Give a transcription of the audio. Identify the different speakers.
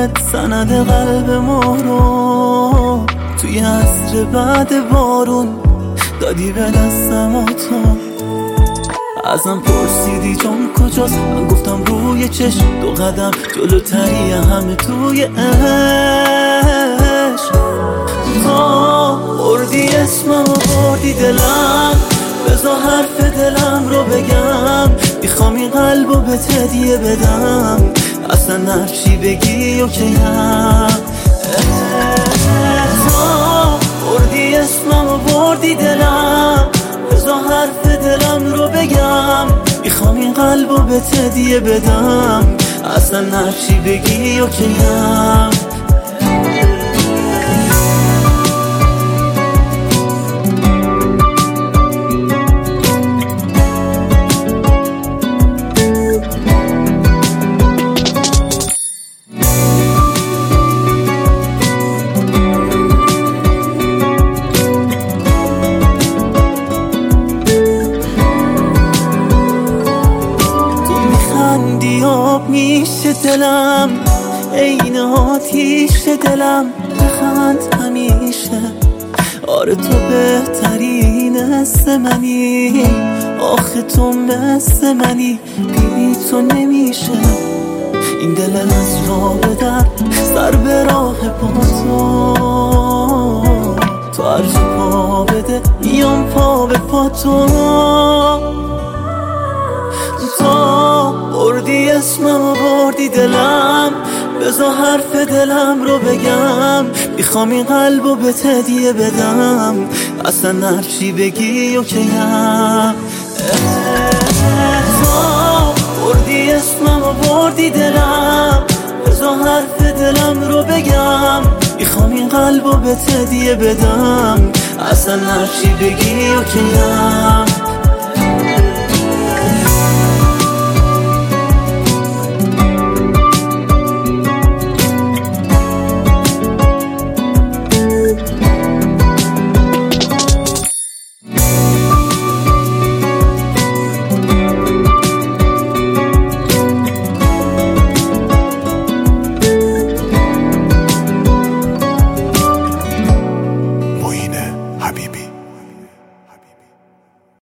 Speaker 1: خودت سند قلب ما رو توی عصر بعد بارون دادی به دستم و تو ازم پرسیدی جان کجاست، من گفتم روی چشم 2 قدم جلوتری همه توی عشق. تا بردی اسمم و بردی دلم، بذار حرف دلم رو بگم. میخوام این قلبو به هدیه بدم، اصلا هرچی بگی اوکیم. تا بردی اسمم و بردی دلم، بذار حرف دلم رو بگم. میخوام این قلبو به هدیه بدم، اصلا هرچی بگی اوکیم. آب میشه دلم، عین آتیش دلم. بخند همیشه، آره تو بهترین حس منی. آخه تو مثل منی، بی تو نمیشه. این دل از راه در سر به راه پا تو هرچه پا بده میام پا به پا تو. تا بردی اسمم و بردی دلم، بذار حرف دلم رو بگم. میخوام این قلبو به هدیه بدم، اصلا هرچی بگی اوکیم. تا بردی اسمم و بردی دلم، بذار حرف دلم رو بگم. میخوام این قلبو به هدیه بدم، اصلا هرچی بگی اوکیم.